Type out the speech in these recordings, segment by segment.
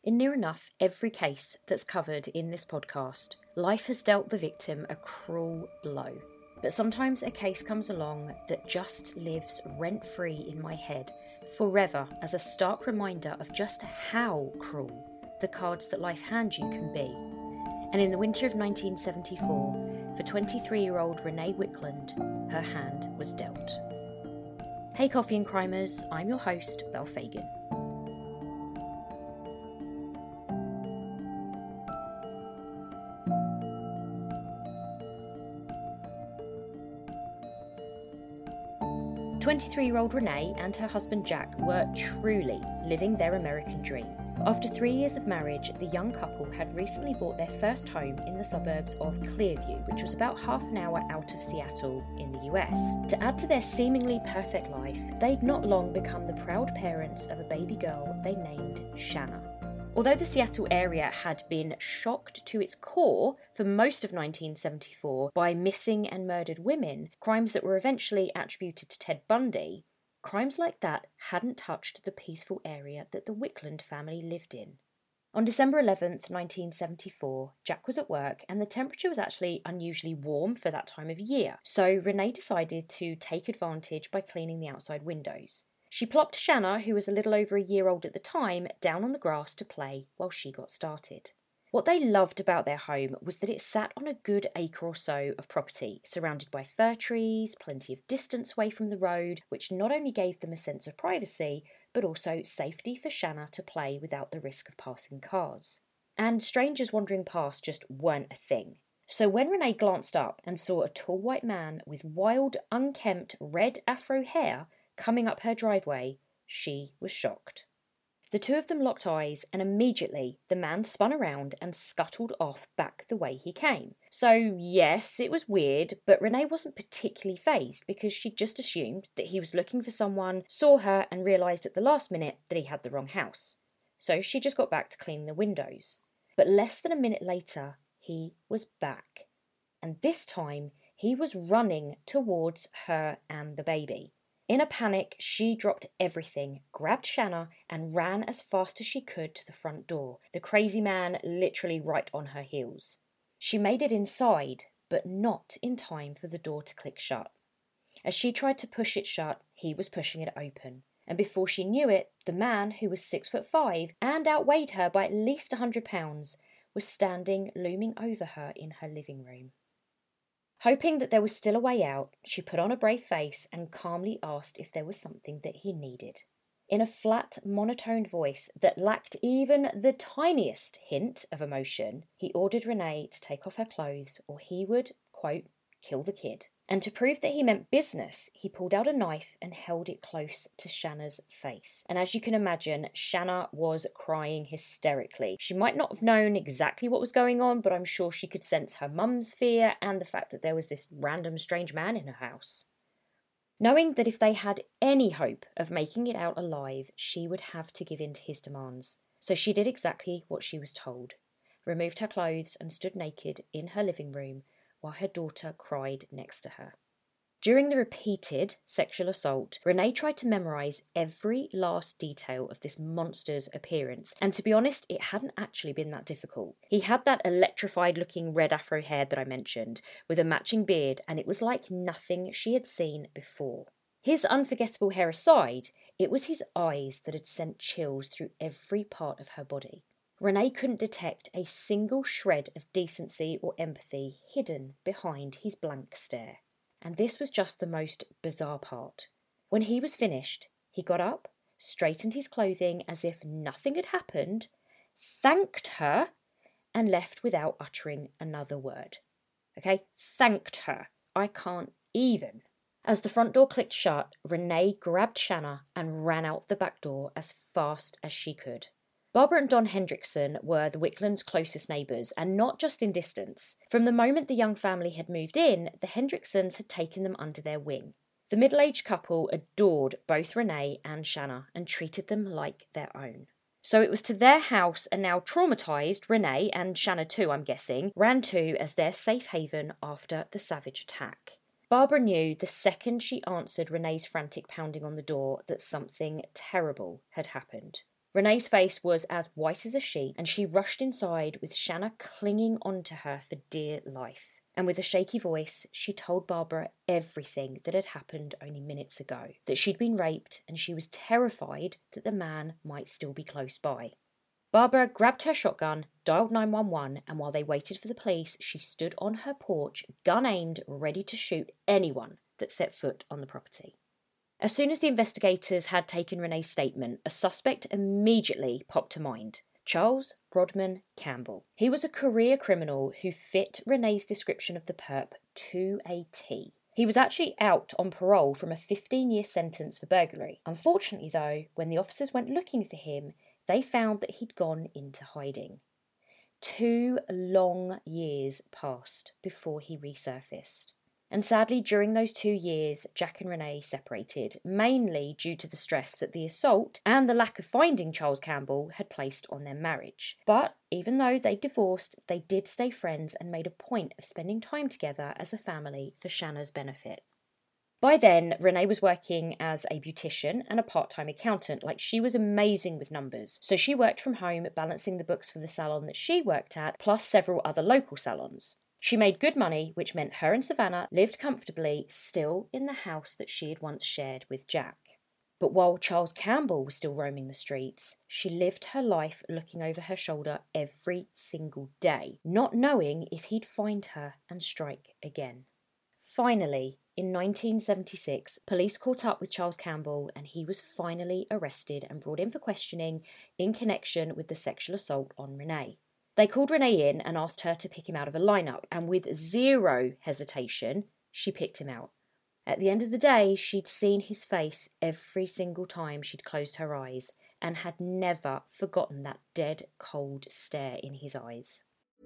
In near enough every case that's covered in this podcast, life has dealt the victim a cruel blow. But sometimes a case comes along that just lives rent-free in my head forever as a stark reminder of just how cruel the cards that life hands you can be. And in the winter of 1974, for 23-year-old Renee Wicklund, her hand was dealt. Hey Coffee and Crimers, I'm your host, Belle Fagan. "23-year-old Renee and her husband Jack were truly living their American dream. After 3 years of marriage, the young couple had recently bought their first home in the suburbs of Clearview, which was about half an hour out of Seattle in the US. To add to their seemingly perfect life, they'd not long become the proud parents of a baby girl they named Shanna. Although the Seattle area had been shocked to its core for most of 1974 by missing and murdered women, crimes that were eventually attributed to Ted Bundy, crimes like that hadn't touched the peaceful area that the Wicklund family lived in. On December 11th, 1974, Jack was at work and the temperature was actually unusually warm for that time of year, so Renee decided to take advantage by cleaning the outside windows. She plopped Shanna, who was a little over a year old at the time, down on the grass to play while she got started. What they loved about their home was that it sat on a good acre or so of property, surrounded by fir trees, plenty of distance away from the road, which not only gave them a sense of privacy, but also safety for Shanna to play without the risk of passing cars. And strangers wandering past just weren't a thing. So when Renee glanced up and saw a tall white man with wild, unkempt, red afro hair coming up her driveway, she was shocked. The two of them locked eyes, and immediately the man spun around and scuttled off back the way he came. So yes, it was weird, but Renee wasn't particularly fazed because she'd just assumed that he was looking for someone, saw her and realised at the last minute that he had the wrong house. So she just got back to cleaning the windows. But less than a minute later, he was back. And this time, he was running towards her and the baby. In a panic, she dropped everything, grabbed Shanna, and ran as fast as she could to the front door, the crazy man literally right on her heels. She made it inside, but not in time for the door to click shut. As she tried to push it shut, he was pushing it open. And before she knew it, the man, who was 6'5" and outweighed her by at least 100 pounds, was standing looming over her in her living room. Hoping that there was still a way out, she put on a brave face and calmly asked if there was something that he needed. In a flat, monotoned voice that lacked even the tiniest hint of emotion, he ordered Renee to take off her clothes or he would, quote, kill the kid. And to prove that he meant business, he pulled out a knife and held it close to Shanna's face. And as you can imagine, Shanna was crying hysterically. She might not have known exactly what was going on, but I'm sure she could sense her mum's fear and the fact that there was this random strange man in her house. Knowing that if they had any hope of making it out alive, she would have to give in to his demands. So she did exactly what she was told, removed her clothes and stood naked in her living room, while her daughter cried next to her. During the repeated sexual assault, Renee tried to memorise every last detail of this monster's appearance, and to be honest, it hadn't actually been that difficult. He had that electrified-looking red afro hair that I mentioned, with a matching beard, and it was like nothing she had seen before. His unforgettable hair aside, it was his eyes that had sent chills through every part of her body. Renee couldn't detect a single shred of decency or empathy hidden behind his blank stare. And this was just the most bizarre part. When he was finished, he got up, straightened his clothing as if nothing had happened, thanked her, and left without uttering another word. Okay? Thanked her. I can't even. As the front door clicked shut, Renee grabbed Shanna and ran out the back door as fast as she could. Barbara and Don Hendrickson were the Wicklunds' closest neighbours, and not just in distance. From the moment the young family had moved in, the Hendricksons had taken them under their wing. The middle-aged couple adored both Renee and Shanna and treated them like their own. So it was to their house and now traumatised Renee, and Shanna too, I'm guessing, ran to as their safe haven after the savage attack. Barbara knew the second she answered Renee's frantic pounding on the door that something terrible had happened. Renee's face was as white as a sheet, and she rushed inside with Shanna clinging onto her for dear life. And with a shaky voice, she told Barbara everything that had happened only minutes ago, that she'd been raped and she was terrified that the man might still be close by. Barbara grabbed her shotgun, dialed 911, and while they waited for the police, she stood on her porch, gun aimed, ready to shoot anyone that set foot on the property. As soon as the investigators had taken Renee's statement, a suspect immediately popped to mind. Charles Rodman Campbell. He was a career criminal who fit Renee's description of the perp to a T. He was actually out on parole from a 15-year sentence for burglary. Unfortunately, though, when the officers went looking for him, they found that he'd gone into hiding. 2 long years passed before he resurfaced. And sadly, during those 2 years, Jack and Renee separated, mainly due to the stress that the assault and the lack of finding Charles Campbell had placed on their marriage. But even though they divorced, they did stay friends and made a point of spending time together as a family for Shanna's benefit. By then, Renee was working as a beautician and a part-time accountant. She was amazing with numbers. So she worked from home, balancing the books for the salon that she worked at, plus several other local salons. She made good money, which meant her and Savannah lived comfortably, still in the house that she had once shared with Jack. But while Charles Campbell was still roaming the streets, she lived her life looking over her shoulder every single day, not knowing if he'd find her and strike again. Finally, in 1976, police caught up with Charles Campbell and he was finally arrested and brought in for questioning in connection with the sexual assault on Renee. They called Renee in and asked her to pick him out of a lineup, and with zero hesitation, she picked him out. At the end of the day, she'd seen his face every single time she'd closed her eyes and had never forgotten that dead, cold stare in his eyes.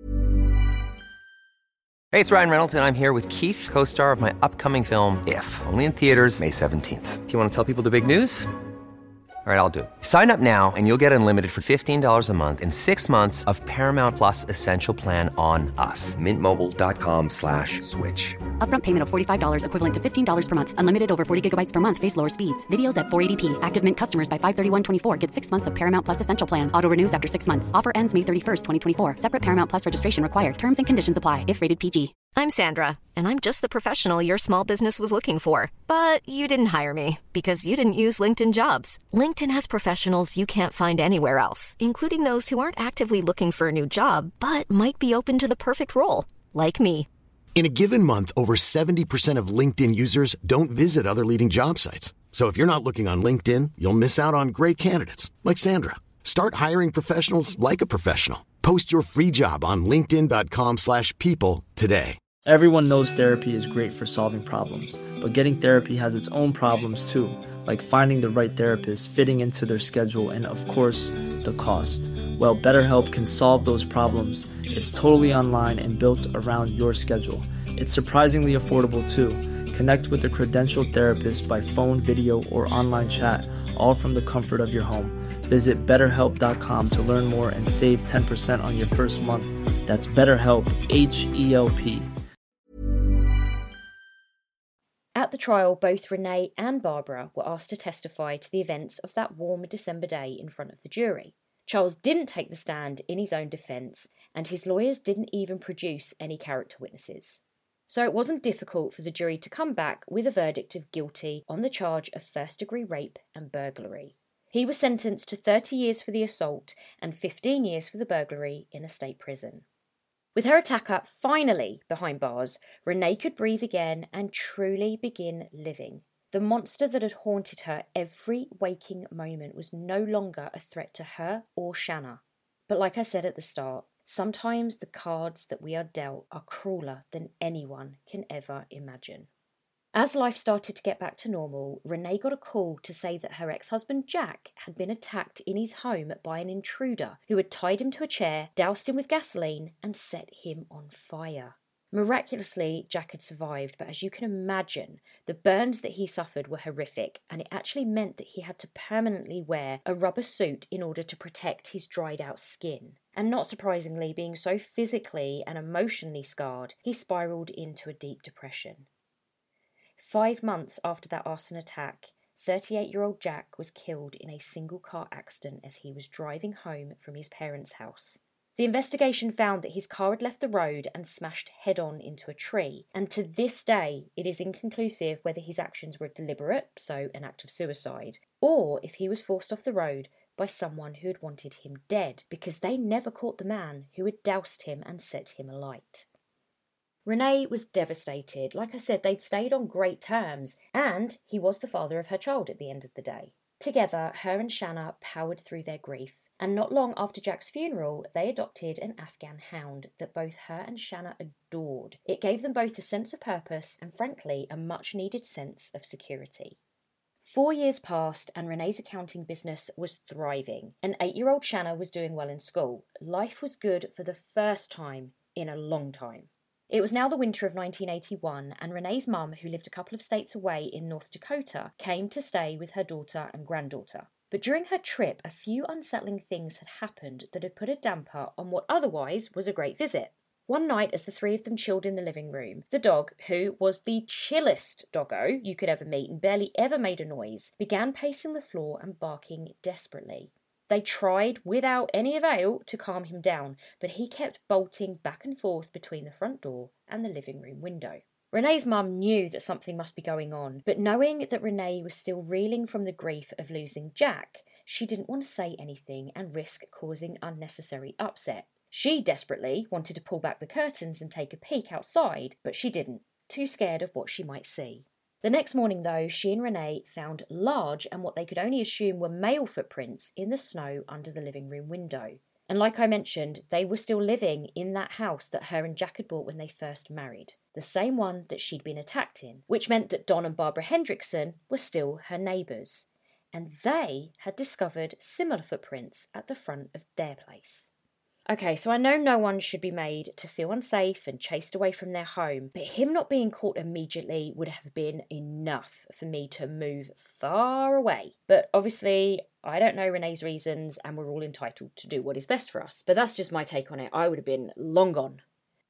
Hey, it's Ryan Reynolds, and I'm here with Keith, co-star of my upcoming film, If, only in theaters May 17th. Do you want to tell people the big news? All right, I'll do it. Sign up now and you'll get unlimited for $15 a month and 6 months of Paramount Plus Essential Plan on us. MintMobile.com/switch. Upfront payment of $45 equivalent to $15 per month. Unlimited over 40 gigabytes per month. Face lower speeds. Videos at 480p. Active Mint customers by 531.24 get 6 months of Paramount Plus Essential Plan. Auto renews after 6 months. Offer ends May 31st, 2024. Separate Paramount Plus registration required. Terms and conditions apply if rated PG. I'm Sandra, and I'm just the professional your small business was looking for. But you didn't hire me because you didn't use LinkedIn Jobs. LinkedIn has professionals you can't find anywhere else, including those who aren't actively looking for a new job, but might be open to the perfect role, like me. In a given month, over 70% of LinkedIn users don't visit other leading job sites. So if you're not looking on LinkedIn, you'll miss out on great candidates like Sandra. Start hiring professionals like a professional. Post your free job on linkedin.com/people today. Everyone knows therapy is great for solving problems, but getting therapy has its own problems too, like finding the right therapist, fitting into their schedule, and of course, the cost. Well, BetterHelp can solve those problems. It's totally online and built around your schedule. It's surprisingly affordable too. Connect with a credentialed therapist by phone, video, or online chat, all from the comfort of your home. Visit BetterHelp.com to learn more and save 10% on your first month. That's BetterHelp, H-E-L-P. At the trial, both Renee and Barbara were asked to testify to the events of that warm December day in front of the jury. Charles didn't take the stand in his own defence, and his lawyers didn't even produce any character witnesses. So it wasn't difficult for the jury to come back with a verdict of guilty on the charge of first-degree rape and burglary. He was sentenced to 30 years for the assault and 15 years for the burglary in a state prison. With her attacker finally behind bars, Renee could breathe again and truly begin living. The monster that had haunted her every waking moment was no longer a threat to her or Shanna. But like I said at the start, sometimes the cards that we are dealt are crueler than anyone can ever imagine. As life started to get back to normal, Renee got a call to say that her ex-husband Jack had been attacked in his home by an intruder who had tied him to a chair, doused him with gasoline, and set him on fire. Miraculously, Jack had survived, but as you can imagine, the burns that he suffered were horrific, and it actually meant that he had to permanently wear a rubber suit in order to protect his dried-out skin. And not surprisingly, being so physically and emotionally scarred, he spiraled into a deep depression. 5 months after that arson attack, 38-year-old Jack was killed in a single-car accident as he was driving home from his parents' house. The investigation found that his car had left the road and smashed head-on into a tree, and to this day it is inconclusive whether his actions were deliberate, so an act of suicide, or if he was forced off the road by someone who had wanted him dead, because they never caught the man who had doused him and set him alight. Renee was devastated. Like I said, they'd stayed on great terms, and he was the father of her child at the end of the day. Together, her and Shanna powered through their grief, and not long after Jack's funeral, they adopted an Afghan hound that both her and Shanna adored. It gave them both a sense of purpose and, frankly, a much-needed sense of security. 4 years passed and Renee's accounting business was thriving, and 8-year-old Shanna was doing well in school. Life was good for the first time in a long time. It was now the winter of 1981, and Renee's mum, who lived a couple of states away in North Dakota, came to stay with her daughter and granddaughter. But during her trip, a few unsettling things had happened that had put a damper on what otherwise was a great visit. One night, as the three of them chilled in the living room, the dog, who was the chillest doggo you could ever meet and barely ever made a noise, began pacing the floor and barking desperately. They tried, without any avail, to calm him down, but he kept bolting back and forth between the front door and the living room window. Renee's mum knew that something must be going on, but knowing that Renee was still reeling from the grief of losing Jack, she didn't want to say anything and risk causing unnecessary upset. She desperately wanted to pull back the curtains and take a peek outside, but she didn't, too scared of what she might see. The next morning, though, she and Renee found large and what they could only assume were male footprints in the snow under the living room window. And like I mentioned, they were still living in that house that her and Jack had bought when they first married, the same one that she'd been attacked in, which meant that Don and Barbara Hendrickson were still her neighbours. And they had discovered similar footprints at the front of their place. Okay, so I know no one should be made to feel unsafe and chased away from their home, but him not being caught immediately would have been enough for me to move far away. But obviously, I don't know Renee's reasons, and we're all entitled to do what is best for us. But that's just my take on it. I would have been long gone.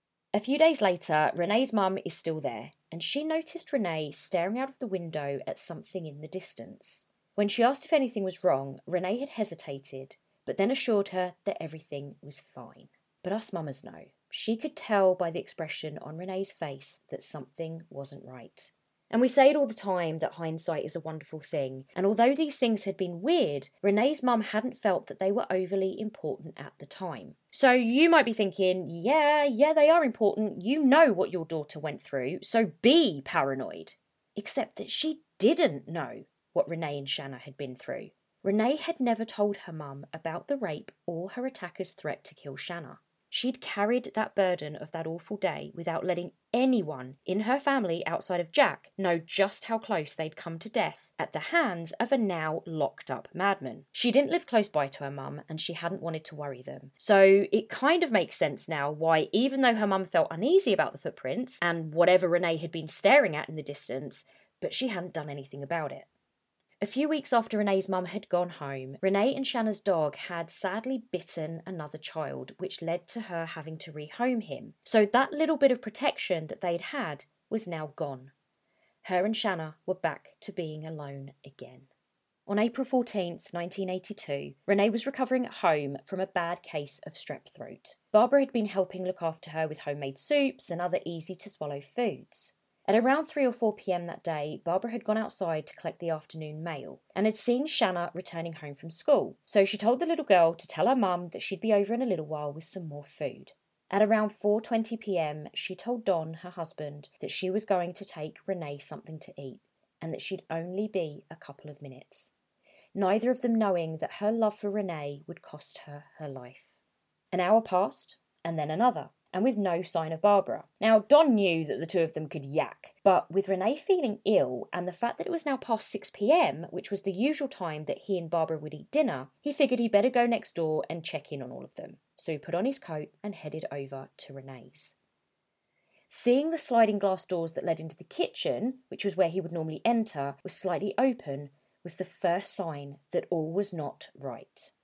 A few days later, Renee's mum is still there, and she noticed Renee staring out of the window at something in the distance. When she asked if anything was wrong, Renee had hesitated, but then assured her that everything was fine. But us mamas know. She could tell by the expression on Renee's face that something wasn't right. And we say it all the time that hindsight is a wonderful thing, and although these things had been weird, Renee's mum hadn't felt that they were overly important at the time. So you might be thinking, yeah, they are important, you know what your daughter went through, so be paranoid. Except that she didn't know what Renee and Shanna had been through. Renee had never told her mum about the rape or her attacker's threat to kill Shanna. She'd carried that burden of that awful day without letting anyone in her family outside of Jack know just how close they'd come to death at the hands of a now locked-up madman. She didn't live close by to her mum, and she hadn't wanted to worry them. So it kind of makes sense now why, even though her mum felt uneasy about the footprints and whatever Renee had been staring at in the distance, but she hadn't done anything about it. A few weeks after Renee's mum had gone home, Renee and Shanna's dog had sadly bitten another child, which led to her having to rehome him. So that little bit of protection that they'd had was now gone. Her and Shanna were back to being alone again. On April 14th, 1982, Renee was recovering at home from a bad case of strep throat. Barbara had been helping look after her with homemade soups and other easy-to-swallow foods. At around 3 or 4 p.m. that day, Barbara had gone outside to collect the afternoon mail and had seen Shanna returning home from school. So she told the little girl to tell her mum that she'd be over in a little while with some more food. At around 4:20 p.m, she told Don, her husband, that she was going to take Renee something to eat and that she'd only be a couple of minutes. Neither of them knowing that her love for Renee would cost her her life. An hour passed, and then another, and with no sign of Barbara. Now, Don knew that the two of them could yak, but with Renee feeling ill and the fact that it was now past 6 p.m, which was the usual time that he and Barbara would eat dinner, he figured he'd better go next door and check in on all of them. So he put on his coat and headed over to Renee's. Seeing the sliding glass doors that led into the kitchen, which was where he would normally enter, was slightly open, was the first sign that all was not right.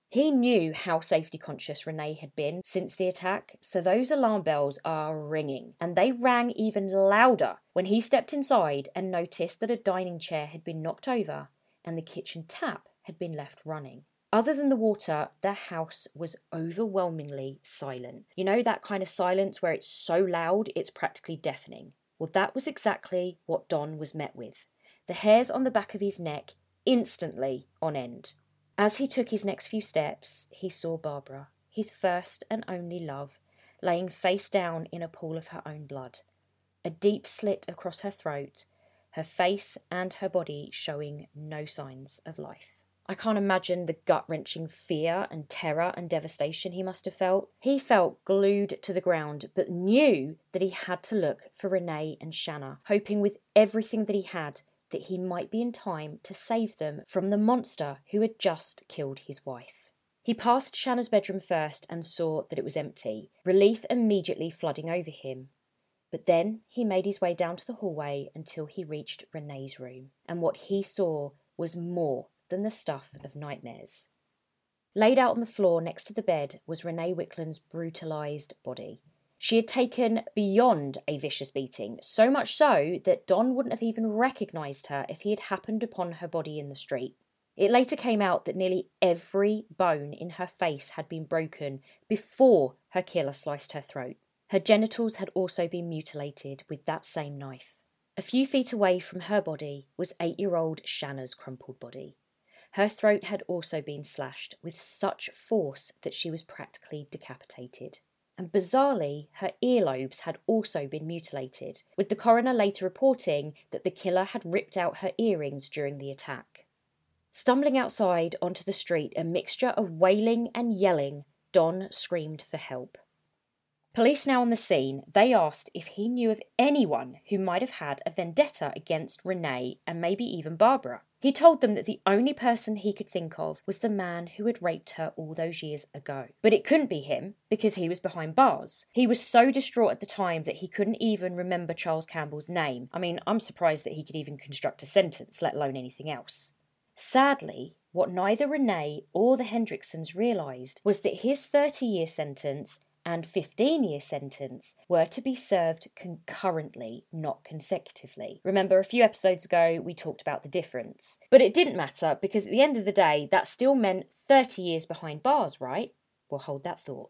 He knew how safety conscious Renee had been since the attack, so those alarm bells are ringing, and they rang even louder when he stepped inside and noticed that a dining chair had been knocked over and the kitchen tap had been left running. Other than the water, the house was overwhelmingly silent. You know, that kind of silence where it's so loud it's practically deafening. Well, that was exactly what Don was met with. The hairs on the back of his neck instantly on end. As he took his next few steps, he saw Barbara, his first and only love, laying face down in a pool of her own blood. A deep slit across her throat, her face and her body showing no signs of life. I can't imagine the gut-wrenching fear and terror and devastation he must have felt. He felt glued to the ground, but knew that he had to look for Renee and Shanna, hoping with everything that he had that he might be in time to save them from the monster who had just killed his wife. He passed Shanna's bedroom first and saw that it was empty, relief immediately flooding over him. But then he made his way down to the hallway until he reached Renee's room, and what he saw was more than the stuff of nightmares. Laid out on the floor next to the bed was Renee Wickland's brutalised body. She had taken beyond a vicious beating, so much so that Don wouldn't have even recognised her if he had happened upon her body in the street. It later came out that nearly every bone in her face had been broken before her killer sliced her throat. Her genitals had also been mutilated with that same knife. A few feet away from her body was 8-year-old Shanna's crumpled body. Her throat had also been slashed with such force that she was practically decapitated. And bizarrely, her earlobes had also been mutilated, with the coroner later reporting that the killer had ripped out her earrings during the attack. Stumbling outside onto the street, a mixture of wailing and yelling, Don screamed for help. Police now on the scene, they asked if he knew of anyone who might have had a vendetta against Renee and maybe even Barbara. He told them that the only person he could think of was the man who had raped her all those years ago. But it couldn't be him, because he was behind bars. He was so distraught at the time that he couldn't even remember Charles Campbell's name. I mean, I'm surprised that he could even construct a sentence, let alone anything else. Sadly, what neither Renee or the Hendricksons realised was that his 30-year sentence and 15-year sentence were to be served concurrently, not consecutively. Remember, a few episodes ago, we talked about the difference. But it didn't matter, because at the end of the day, that still meant 30 years behind bars, right? We'll hold that thought.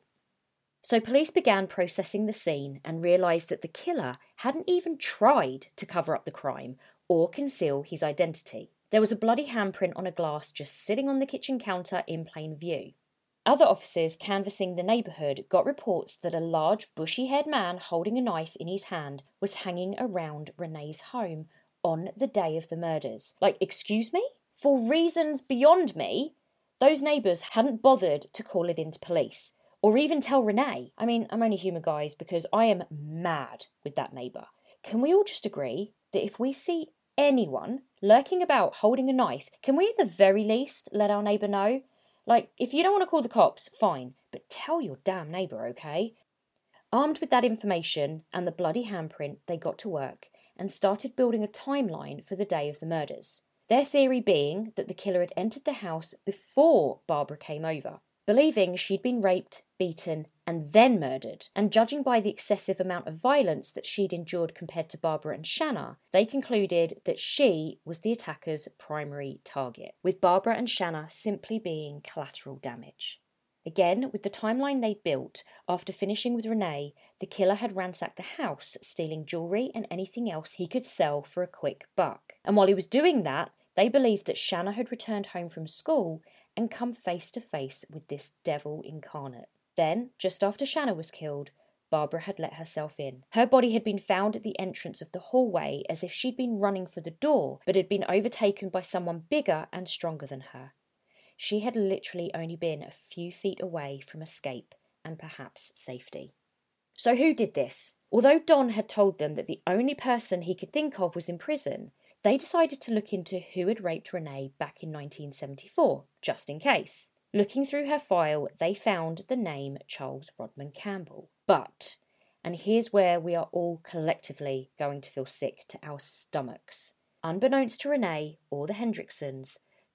So police began processing the scene and realised that the killer hadn't even tried to cover up the crime or conceal his identity. There was a bloody handprint on a glass just sitting on the kitchen counter in plain view. Other officers canvassing the neighbourhood got reports that a large bushy-haired man holding a knife in his hand was hanging around Renee's home on the day of the murders. Like, excuse me? For reasons beyond me, those neighbours hadn't bothered to call it into police, or even tell Renee. I mean, I'm only human, guys, because I am mad with that neighbour. Can we all just agree that if we see anyone lurking about holding a knife, can we at the very least let our neighbour know? Like, if you don't want to call the cops, fine, but tell your damn neighbour, okay? Armed with that information and the bloody handprint, they got to work and started building a timeline for the day of the murders. Their theory being that the killer had entered the house before Barbara came over, believing she'd been raped, beaten, and then murdered. And judging by the excessive amount of violence that she'd endured compared to Barbara and Shanna, they concluded that she was the attacker's primary target, with Barbara and Shanna simply being collateral damage. Again, with the timeline they built, after finishing with Renee, the killer had ransacked the house, stealing jewellery and anything else he could sell for a quick buck. And while he was doing that, they believed that Shanna had returned home from school and come face to face with this devil incarnate. Then, just after Shanna was killed, Barbara had let herself in. Her body had been found at the entrance of the hallway as if she'd been running for the door, but had been overtaken by someone bigger and stronger than her. She had literally only been a few feet away from escape and perhaps safety. So who did this? Although Don had told them that the only person he could think of was in prison, they decided to look into who had raped Renee back in 1974, just in case. Looking through her file, they found the name Charles Rodman Campbell. But, and here's where we are all collectively going to feel sick to our stomachs, unbeknownst to Renee or the Hendricksons,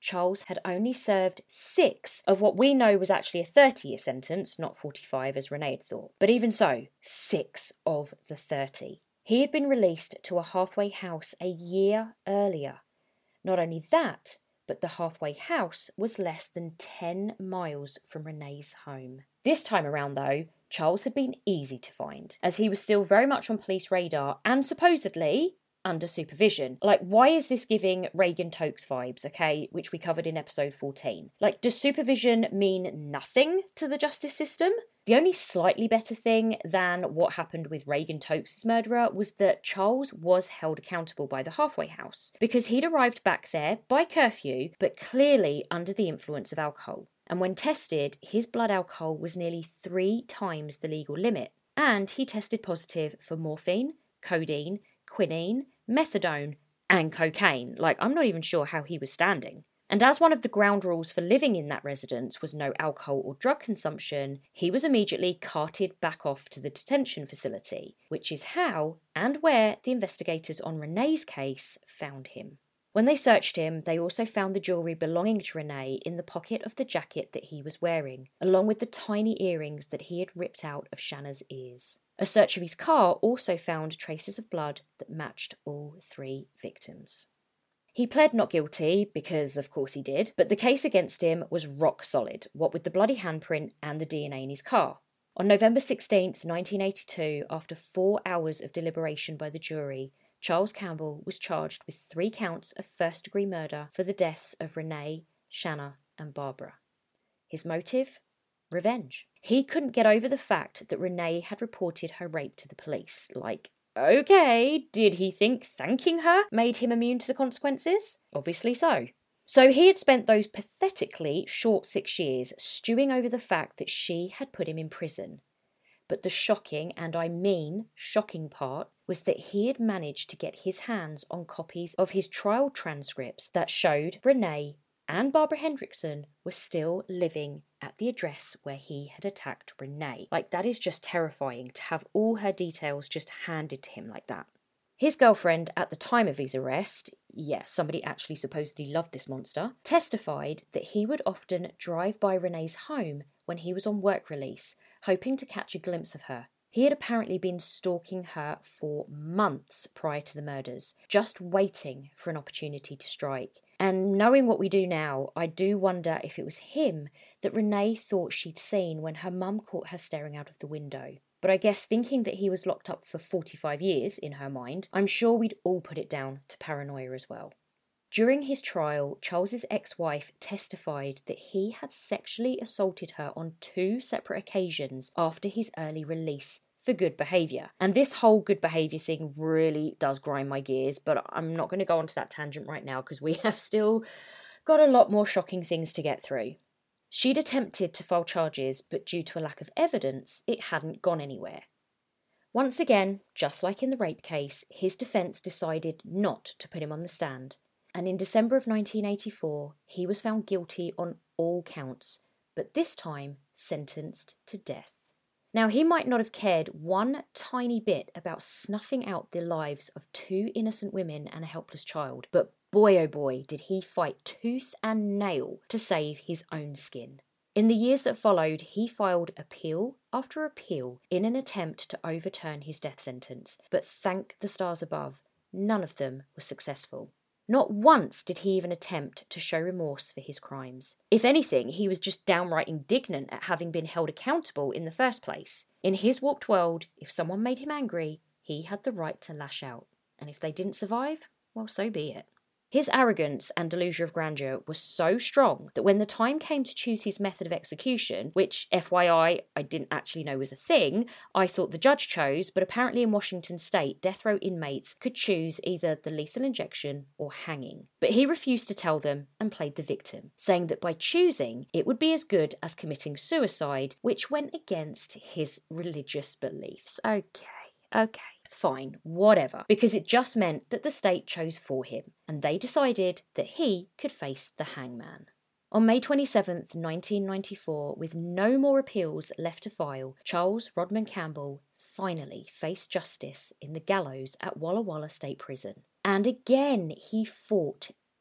Charles had only served 6 of what we know was actually a 30-year sentence, not 45 as Renee had thought. But even so, 6 of the 30. He had been released to a halfway house a year earlier. Not only that, but the halfway house was less than 10 miles from Renee's home. This time around, though, Charles had been easy to find, as he was still very much on police radar and supposedly under supervision. Like, why is this giving Reagan Tokes vibes, okay, which we covered in episode 14? Like, does supervision mean nothing to the justice system? The only slightly better thing than what happened with Reagan Tokes' murderer was that Charles was held accountable by the halfway house, because he'd arrived back there by curfew, but clearly under the influence of alcohol. And when tested, his blood alcohol was nearly 3 times the legal limit, and he tested positive for morphine, codeine, quinine, methadone, and cocaine. Like, I'm not even sure how he was standing. And as one of the ground rules for living in that residence was no alcohol or drug consumption, he was immediately carted back off to the detention facility, which is how and where the investigators on Renee's case found him. When they searched him, they also found the jewellery belonging to Renee in the pocket of the jacket that he was wearing, along with the tiny earrings that he had ripped out of Shanna's ears. A search of his car also found traces of blood that matched all 3 victims. He pled not guilty, because of course he did, but the case against him was rock solid, what with the bloody handprint and the DNA in his car. On November 16th, 1982, after 4 hours of deliberation by the jury, Charles Campbell was charged with 3 counts of first-degree murder for the deaths of Renee, Shanna, and Barbara. His motive? Revenge. He couldn't get over the fact that Renee had reported her rape to the police. Like, okay, did he think thanking her made him immune to the consequences? Obviously so. So he had spent those pathetically short 6 years stewing over the fact that she had put him in prison. But the shocking, and I mean shocking part, was that he had managed to get his hands on copies of his trial transcripts that showed Renee and Barbara Hendrickson were still living at the address where he had attacked Renee. Like, that is just terrifying to have all her details just handed to him like that. His girlfriend at the time of his arrest, somebody actually supposedly loved this monster, testified that he would often drive by Renee's home when he was on work release, hoping to catch a glimpse of her. He had apparently been stalking her for months prior to the murders, just waiting for an opportunity to strike. And knowing what we do now, I do wonder if it was him that Renee thought she'd seen when her mum caught her staring out of the window. But I guess thinking that he was locked up for 45 years in her mind, I'm sure we'd all put it down to paranoia as well. During his trial, Charles's ex-wife testified that he had sexually assaulted her on 2 separate occasions after his early release for good behaviour. And this whole good behaviour thing really does grind my gears, but I'm not going to go onto that tangent right now because we have still got a lot more shocking things to get through. She'd attempted to file charges, but due to a lack of evidence, it hadn't gone anywhere. Once again, just like in the rape case, his defence decided not to put him on the stand. And in December of 1984, he was found guilty on all counts, but this time sentenced to death. Now, he might not have cared one tiny bit about snuffing out the lives of 2 innocent women and a helpless child, but boy oh boy did he fight tooth and nail to save his own skin. In the years that followed, he filed appeal after appeal in an attempt to overturn his death sentence, but thank the stars above, none of them was successful. Not once did he even attempt to show remorse for his crimes. If anything, he was just downright indignant at having been held accountable in the first place. In his warped world, if someone made him angry, he had the right to lash out. And if they didn't survive, well, so be it. His arrogance and delusion of grandeur was so strong that when the time came to choose his method of execution, which, FYI, I didn't actually know was a thing, I thought the judge chose, but apparently in Washington state, death row inmates could choose either the lethal injection or hanging. But he refused to tell them and played the victim, saying that by choosing, it would be as good as committing suicide, which went against his religious beliefs. Okay. Fine, whatever, because it just meant that the state chose for him, and they decided that he could face the hangman. On May 27th, 1994, with no more appeals left to file, Charles Rodman Campbell finally faced justice in the gallows at Walla Walla State Prison. And again, he fought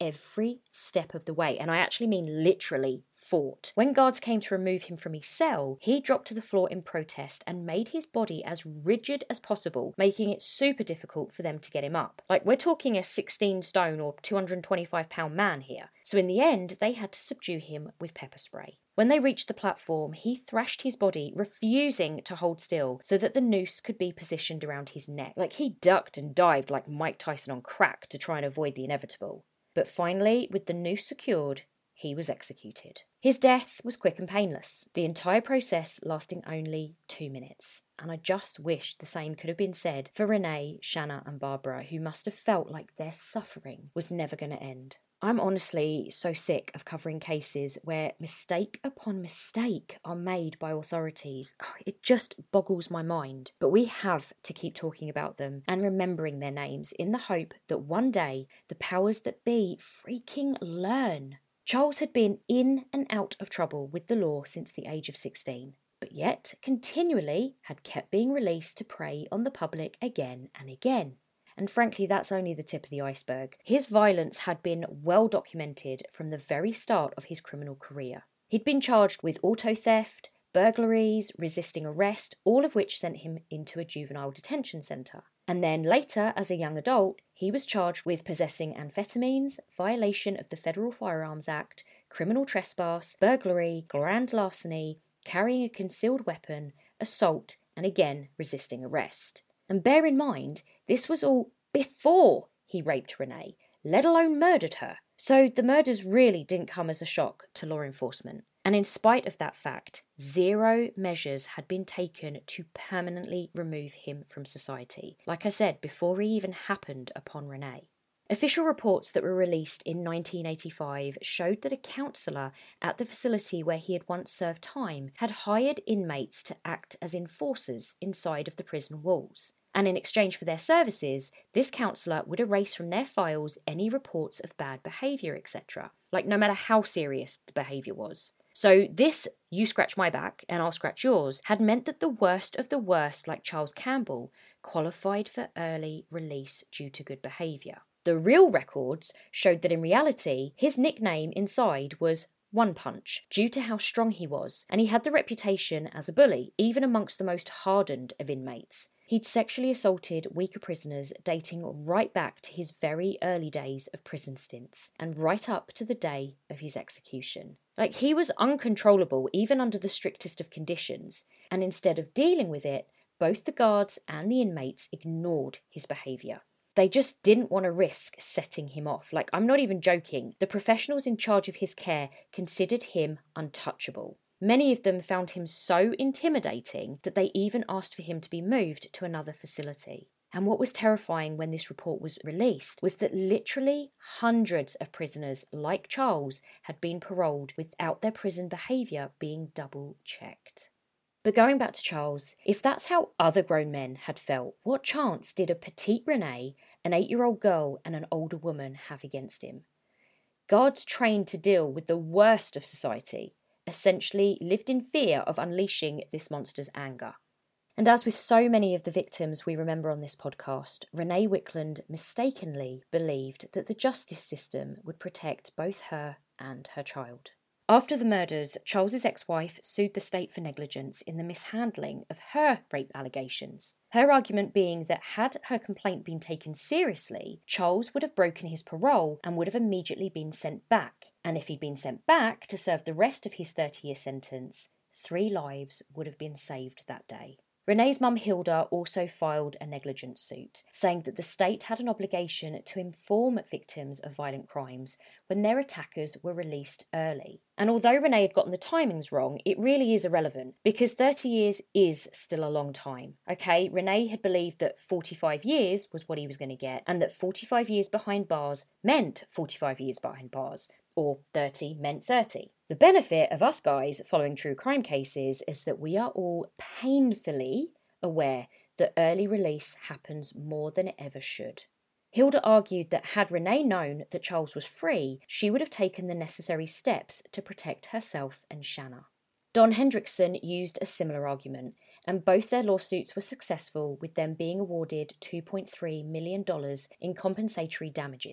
every step of the way, and I actually mean literally fought. When guards came to remove him from his cell, he dropped to the floor in protest and made his body as rigid as possible, making it super difficult for them to get him up. Like, we're talking a 16 stone or 225-pound man here. So in the end, they had to subdue him with pepper spray. When they reached the platform, he thrashed his body, refusing to hold still, so that the noose could be positioned around his neck. Like, he ducked and dived like Mike Tyson on crack to try and avoid the inevitable. But finally, with the noose secured, he was executed. His death was quick and painless, the entire process lasting only 2 minutes. And I just wish the same could have been said for Renee, Shanna and Barbara, who must have felt like their suffering was never going to end. I'm honestly so sick of covering cases where mistake upon mistake are made by authorities. It just boggles my mind. But we have to keep talking about them and remembering their names in the hope that one day the powers that be freaking learn. Charles had been in and out of trouble with the law since the age of 16, but yet continually had kept being released to prey on the public again and again. And frankly, that's only the tip of the iceberg. His violence had been well documented from the very start of his criminal career. He'd been charged with auto theft, burglaries, resisting arrest, all of which sent him into a juvenile detention centre. And then later, as a young adult, he was charged with possessing amphetamines, violation of the Federal Firearms Act, criminal trespass, burglary, grand larceny, carrying a concealed weapon, assault, and again resisting arrest. And bear in mind, this was all before he raped Renee, let alone murdered her. So the murders really didn't come as a shock to law enforcement. And in spite of that fact, 0 measures had been taken to permanently remove him from society. Like I said, before he even happened upon Renee. Official reports that were released in 1985 showed that a counsellor at the facility where he had once served time had hired inmates to act as enforcers inside of the prison walls. And in exchange for their services, this counsellor would erase from their files any reports of bad behaviour, etc. Like, no matter how serious the behaviour was. So this, you scratch my back and I'll scratch yours, had meant that the worst of the worst, like Charles Campbell, qualified for early release due to good behaviour. The real records showed that in reality, his nickname inside was One Punch, due to how strong he was, and he had the reputation as a bully, even amongst the most hardened of inmates. He'd sexually assaulted weaker prisoners dating right back to his very early days of prison stints, and right up to the day of his execution. Like, he was uncontrollable even under the strictest of conditions, and instead of dealing with it, both the guards and the inmates ignored his behaviour. They just didn't want to risk setting him off. Like, I'm not even joking. The professionals in charge of his care considered him untouchable. Many of them found him so intimidating that they even asked for him to be moved to another facility. And what was terrifying when this report was released was that literally hundreds of prisoners like Charles had been paroled without their prison behaviour being double-checked. But going back to Charles, if that's how other grown men had felt, what chance did a petite Renee, an 8-year-old girl and an older woman have against him? Guards trained to deal with the worst of society essentially lived in fear of unleashing this monster's anger. And as with so many of the victims we remember on this podcast, Renee Wicklund mistakenly believed that the justice system would protect both her and her child. After the murders, Charles's ex-wife sued the state for negligence in the mishandling of her rape allegations. Her argument being that had her complaint been taken seriously, Charles would have broken his parole and would have immediately been sent back. And if he'd been sent back to serve the rest of his 30-year sentence, 3 lives would have been saved that day. Renee's mum Hilda also filed a negligence suit, saying that the state had an obligation to inform victims of violent crimes when their attackers were released early. And although Renee had gotten the timings wrong, it really is irrelevant, because 30 years is still a long time. Okay, Renee had believed that 45 years was what he was going to get, and that 45 years behind bars meant 45 years behind bars, or 30 meant 30. The benefit of us guys following true crime cases is that we are all painfully aware that early release happens more than it ever should. Hilda argued that had Renee known that Charles was free, she would have taken the necessary steps to protect herself and Shanna. Don Hendrickson used a similar argument, and both their lawsuits were successful, with them being awarded $2.3 million in compensatory damages.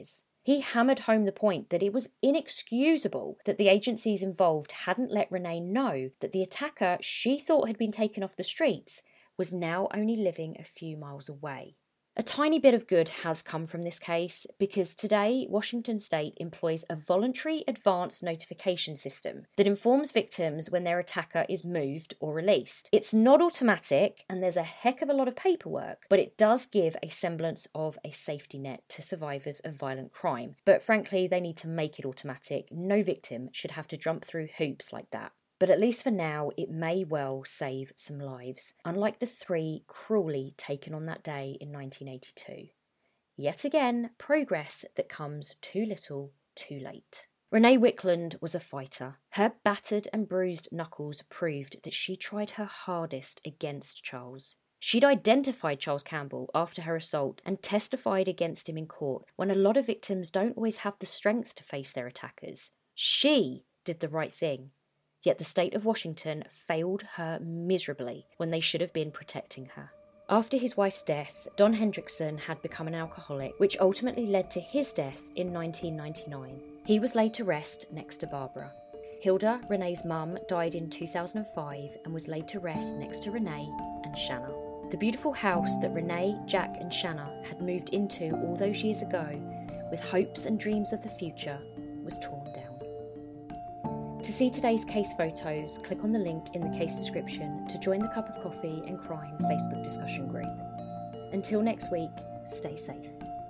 He hammered home the point that it was inexcusable that the agencies involved hadn't let Renee know that the attacker she thought had been taken off the streets was now only living a few miles away. A tiny bit of good has come from this case because today Washington State employs a voluntary advance notification system that informs victims when their attacker is moved or released. It's not automatic and there's a heck of a lot of paperwork, but it does give a semblance of a safety net to survivors of violent crime. But frankly, they need to make it automatic. No victim should have to jump through hoops like that. But at least for now, it may well save some lives, unlike the 3 cruelly taken on that day in 1982. Yet again, progress that comes too little, too late. Renee Wicklund was a fighter. Her battered and bruised knuckles proved that she tried her hardest against Charles. She'd identified Charles Campbell after her assault and testified against him in court when a lot of victims don't always have the strength to face their attackers. She did the right thing. Yet the state of Washington failed her miserably when they should have been protecting her. After his wife's death, Don Hendrickson had become an alcoholic, which ultimately led to his death in 1999. He was laid to rest next to Barbara. Hilda, Renee's mum, died in 2005 and was laid to rest next to Renee and Shanna. The beautiful house that Renee, Jack and Shanna had moved into all those years ago, with hopes and dreams of the future, was torn down. To see today's case photos, click on the link in the case description to join the Cup of Coffee and Crime Facebook discussion group. Until next week, stay safe.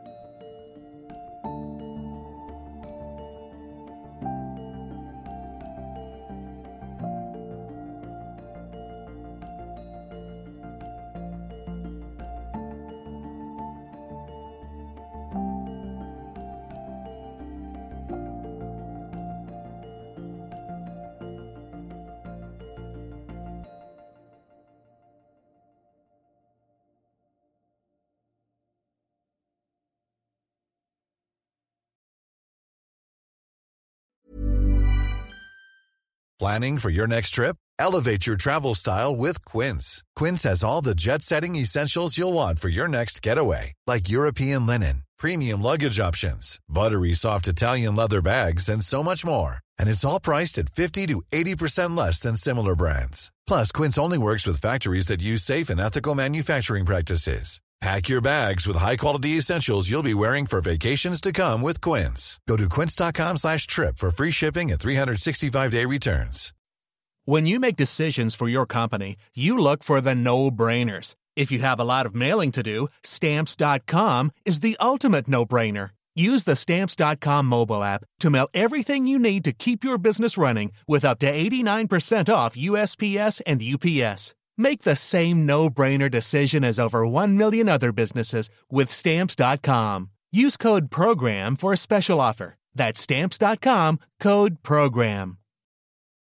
Planning for your next trip? Elevate your travel style with Quince. Quince has all the jet-setting essentials you'll want for your next getaway, like European linen, premium luggage options, buttery soft Italian leather bags, and so much more. And it's all priced at 50 to 80% less than similar brands. Plus, Quince only works with factories that use safe and ethical manufacturing practices. Pack your bags with high-quality essentials you'll be wearing for vacations to come with Quince. Go to quince.com/trip for free shipping and 365-day returns. When you make decisions for your company, you look for the no-brainers. If you have a lot of mailing to do, Stamps.com is the ultimate no-brainer. Use the Stamps.com mobile app to mail everything you need to keep your business running with up to 89% off USPS and UPS. Make the same no-brainer decision as over 1 million other businesses with Stamps.com. Use code PROGRAM for a special offer. That's Stamps.com, code PROGRAM.